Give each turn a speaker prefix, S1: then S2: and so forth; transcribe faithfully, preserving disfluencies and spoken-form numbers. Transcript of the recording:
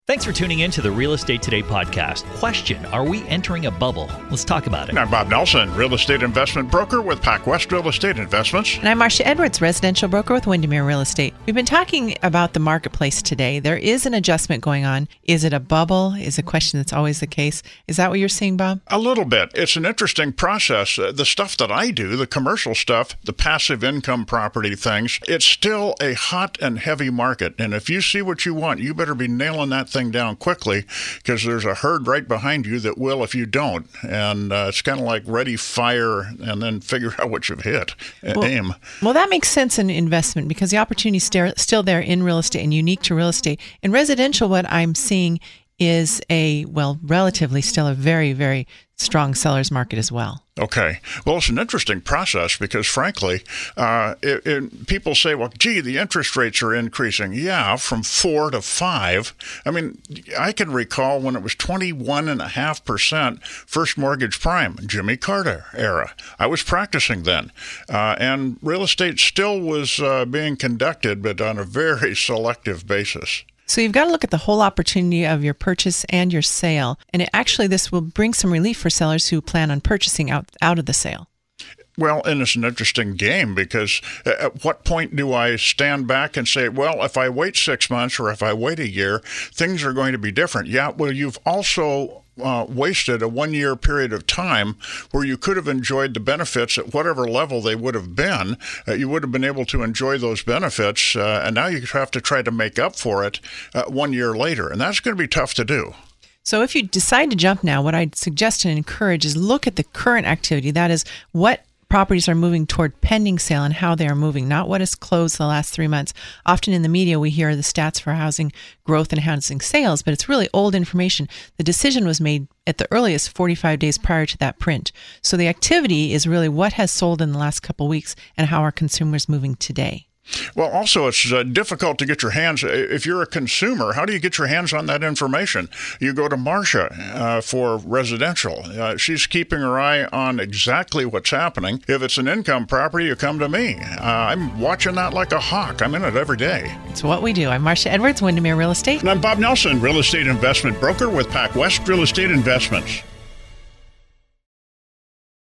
S1: Thanks for tuning in to the Real Estate Today podcast. Question, are we entering a bubble? Let's talk about it.
S2: I'm Bob Nelson, real estate investment broker with PacWest Real Estate Investments.
S3: And I'm Marcia Edwards, residential broker with Windermere Real Estate. We've been talking about the marketplace today. There is an adjustment going on. Is it a bubble? Is a question that's always the case. Is that what you're seeing, Bob?
S2: A little bit. It's an interesting process. Uh, the stuff that I do, the commercial stuff, the passive income property things, it's still a hot and heavy market. And if you see what you want, you better be nailing that thing down quickly, because there's a herd right behind you that will if you don't. And uh, it's kind of like ready, fire, and then figure out what you've hit.
S3: Well,
S2: Aim.
S3: Well, that makes sense in investment because the opportunity is still there in real estate and unique to real estate. In residential, what I'm seeing is a, well, relatively still a very, very strong seller's market as well.
S2: Okay. Well, it's an interesting process because, frankly, uh, it, it, people say, well, gee, the interest rates are increasing. Yeah, from four to five. I mean, I can recall when it was twenty-one point five percent first mortgage prime, Jimmy Carter era. I was practicing then. Uh, and real estate still was uh, being conducted, but on a very selective basis.
S3: So you've got to look at the whole opportunity of your purchase and your sale. And it, actually, this will bring some relief for sellers who plan on purchasing out, out of the sale.
S2: Well, and it's an interesting game because at what point do I stand back and say, well, if I wait six months or if I wait a year, things are going to be different. Yeah, well, you've also Uh, wasted a one-year period of time where you could have enjoyed the benefits at whatever level they would have been. Uh, you would have been able to enjoy those benefits, uh, and now you have to try to make up for it uh, one year later, and that's going to be tough to do.
S3: So if you decide to jump now, what I'd suggest and encourage is look at the current activity. That is, what properties are moving toward pending sale and how they are moving, not what has closed the last three months. Often in the media, we hear the stats for housing growth and housing sales, but it's really old information. The decision was made at the earliest forty-five days prior to that print. So the activity is really what has sold in the last couple of weeks and how are consumers moving today.
S2: Well, also, it's uh, difficult to get your hands, if you're a consumer, how do you get your hands on that information? You go to Marcia uh, for residential. Uh, she's keeping her eye on exactly what's happening. If it's an income property, you come to me. Uh, I'm watching that like a hawk. I'm in it every day.
S3: It's what we do. I'm Marcia Edwards, Windermere Real Estate.
S2: And I'm Bob Nelson, real estate investment broker with PacWest Real Estate Investments.